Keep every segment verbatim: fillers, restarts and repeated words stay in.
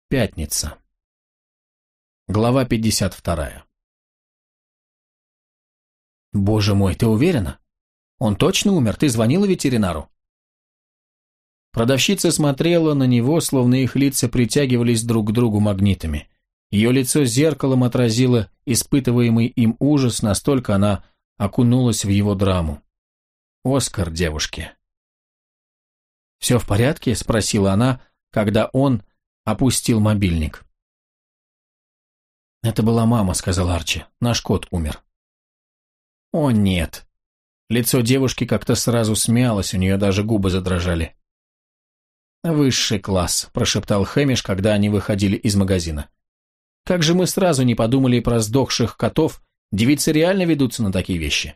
Пятница. Глава пятьдесят вторая. «Боже мой, ты уверена? Он точно умер? Ты звонила ветеринару?» Продавщица смотрела на него, словно их лица притягивались друг к другу магнитами. Ее лицо зеркалом отразило испытываемый им ужас, настолько она окунулась в его драму. Оскар девушки. «Все в порядке?» – спросила она, когда он опустил мобильник. «Это была мама», – сказал Арчи. «Наш кот умер». «О, нет». Лицо девушки как-то сразу смялось, у нее даже губы задрожали. «Высший класс», – прошептал Хэмиш, когда они выходили из магазина. «Как же мы сразу не подумали про сдохших котов, девицы реально ведутся на такие вещи».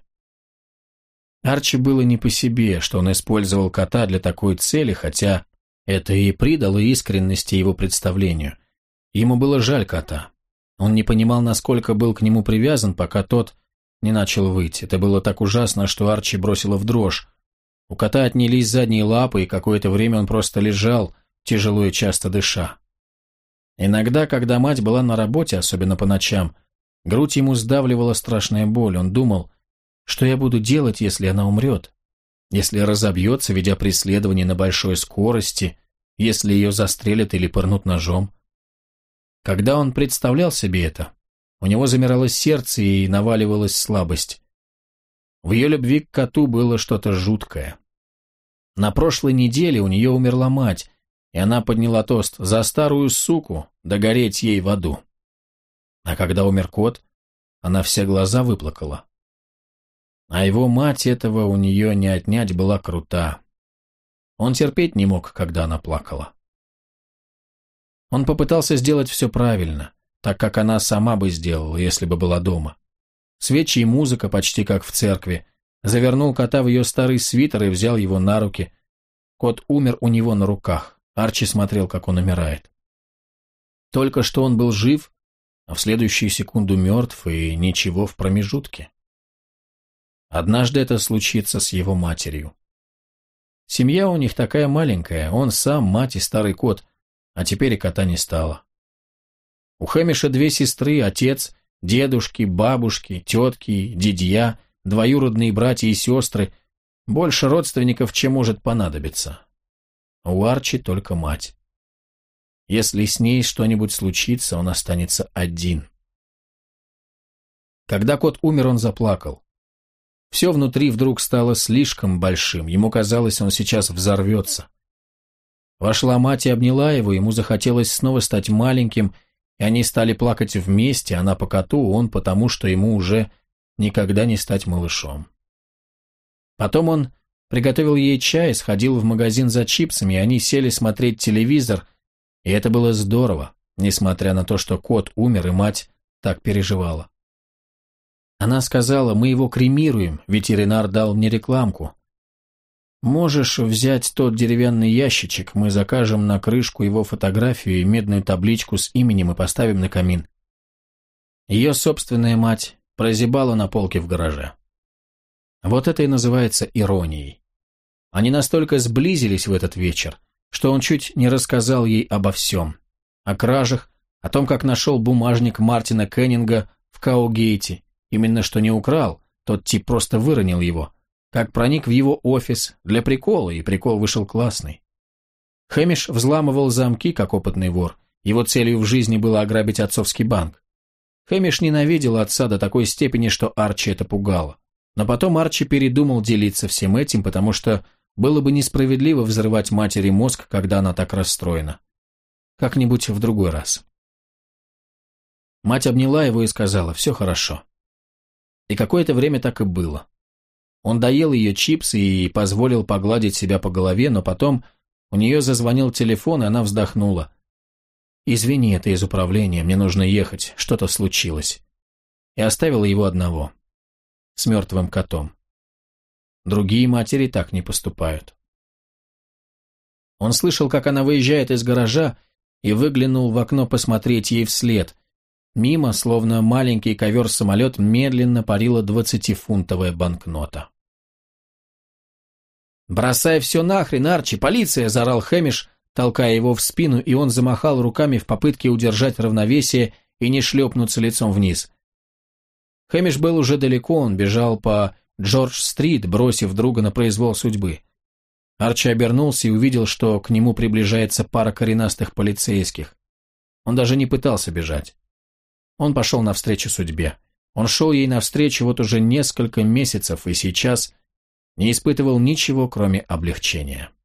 Арчи было не по себе, что он использовал кота для такой цели, хотя это и придало искренности его представлению. Ему было жаль кота. Он не понимал, насколько был к нему привязан, пока тот не начал выть. Это было так ужасно, что Арчи бросило в дрожь. У кота отнялись задние лапы, и какое-то время он просто лежал, тяжело и часто дыша. Иногда, когда мать была на работе, особенно по ночам, грудь ему сдавливала страшная боль. Он думал, что я буду делать, если она умрет? Если разобьется, ведя преследование на большой скорости, если ее застрелят или пырнут ножом? Когда он представлял себе это, у него замирало сердце и наваливалась слабость. В ее любви к коту было что-то жуткое. На прошлой неделе у нее умерла мать, и она подняла тост за старую суку, да гореть ей в аду. А когда умер кот, она все глаза выплакала. А его мать этого у нее не отнять была крута. Он терпеть не мог, когда она плакала. Он попытался сделать все правильно, так как она сама бы сделала, если бы была дома. Свечи и музыка, почти как в церкви. Завернул кота в ее старый свитер и взял его на руки. Кот умер у него на руках. Арчи смотрел, как он умирает. Только что он был жив, а в следующую секунду мертв, и ничего в промежутке. Однажды это случится с его матерью. Семья у них такая маленькая, он сам, мать и старый кот, а теперь и кота не стало. У Хэмиша две сестры, отец, дедушки, бабушки, тетки, дядья, двоюродные братья и сестры, больше родственников, чем может понадобиться. У Арчи только мать. Если с ней что-нибудь случится, он останется один. Когда кот умер, он заплакал. Все внутри вдруг стало слишком большим, ему казалось, он сейчас взорвется. Вошла мать и обняла его, ему захотелось снова стать маленьким, и они стали плакать вместе, она по коту, он потому, что ему уже никогда не стать малышом. Потом он приготовил ей чай, сходил в магазин за чипсами, и они сели смотреть телевизор, и это было здорово, несмотря на то, что кот умер, и мать так переживала. Она сказала, мы его кремируем, ветеринар дал мне рекламку. Можешь взять тот деревянный ящичек, мы закажем на крышку его фотографию и медную табличку с именем и поставим на камин. Ее собственная мать прозябала на полке в гараже. Вот это и называется иронией. Они настолько сблизились в этот вечер, что он чуть не рассказал ей обо всем. О кражах, о том, как нашел бумажник Мартина Кеннинга в Каугейте, именно что не украл, тот тип просто выронил его, как проник в его офис для прикола, и прикол вышел классный. Хэмиш взламывал замки, как опытный вор, его целью в жизни было ограбить отцовский банк. Хэмиш ненавидел отца до такой степени, что Арчи это пугало. Но потом Арчи передумал делиться всем этим, потому что было бы несправедливо взрывать матери мозг, когда она так расстроена. Как-нибудь в другой раз. Мать обняла его и сказала, все хорошо. И какое-то время так и было. Он доел ее чипсы и позволил погладить себя по голове, но потом у нее зазвонил телефон, и она вздохнула. «Извини, это из управления, мне нужно ехать, что-то случилось». И оставила его одного, с мертвым котом. Другие матери так не поступают. Он слышал, как она выезжает из гаража, и выглянул в окно посмотреть ей вслед. Мимо, словно маленький ковер-самолет, медленно парила двадцатифунтовая банкнота. «Бросай все нахрен, Арчи, полиция!» – заорал Хэмиш, толкая его в спину, и он замахал руками в попытке удержать равновесие и не шлепнуться лицом вниз. Хэмиш был уже далеко, он бежал по Джордж-стрит, бросив друга на произвол судьбы. Арчи обернулся и увидел, что к нему приближается пара коренастых полицейских. Он даже не пытался бежать. Он пошел навстречу судьбе. Он шел ей навстречу вот уже несколько месяцев и сейчас не испытывал ничего, кроме облегчения.